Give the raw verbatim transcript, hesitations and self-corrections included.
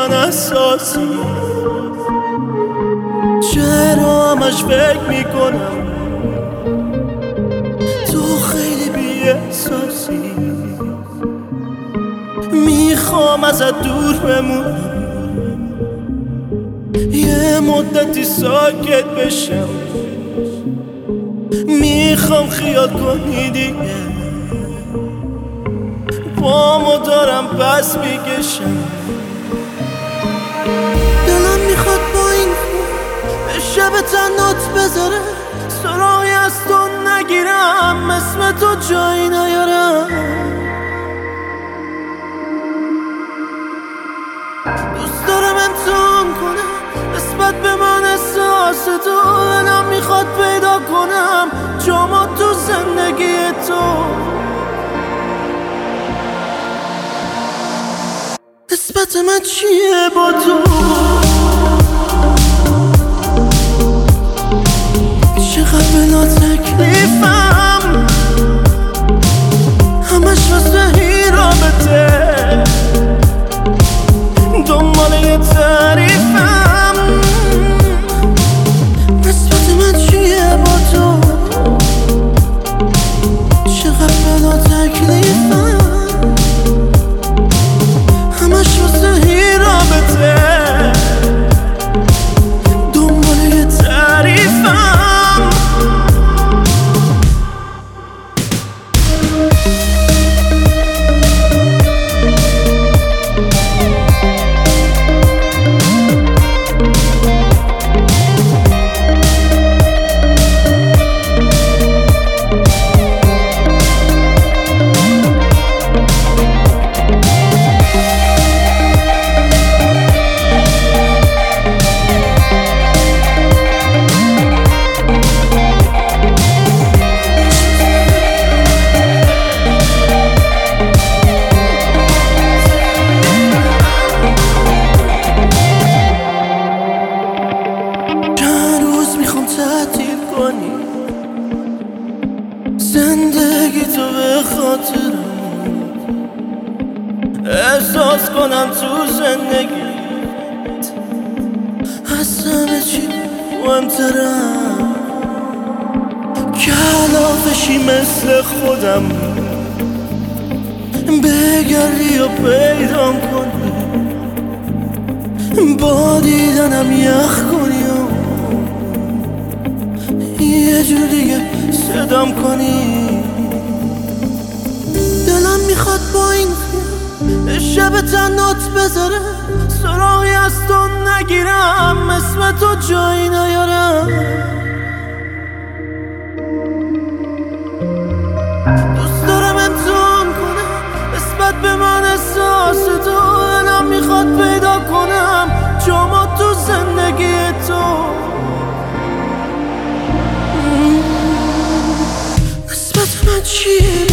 من اساسی، چرا همش فکر میکنم تو خیلی بی احساسی. میخوام ازت دور بمونم، یه مدتی ساکت بشم، میخوام خیال کنی دیگه، پامو دارم پس میکشم. دلم میخواد با این به شب تنات بذاره، سراغی از تو نگیرم، اسم تو جایی نیارم. دوست دارم امتحان کنه نسبت به من احساس تو، دلم میخواد پیدا کنم جامو تو زندگی تو. نسبت من چیه با تو؟ چقدر بلا تکلیفم، همش واسه این رابطه، دنبال یه تعریفم. نسبت من چیه با تو؟ چقدر بلا تکلیفم، همش واسه این رابطه، دنبال یه تعریفم. زندگی تو به خاطرم، احساس کنم تو زندگیت از همه چی مهمترم، کلافشی مثل خودم، بگردی و پیدام کنی، با دیدنم یخ کنی و یه جور دیگه صدام کنی. دلم میخواد با این به شب تنات بذاره، سراغی از تو نگیرم، اسم تو جایی نیارم. دوست دارم امتحان کنه نسبت به من احساس تو، دلم میخواد پیدا کنم جامو تو زندگی تو. نسبت من چیه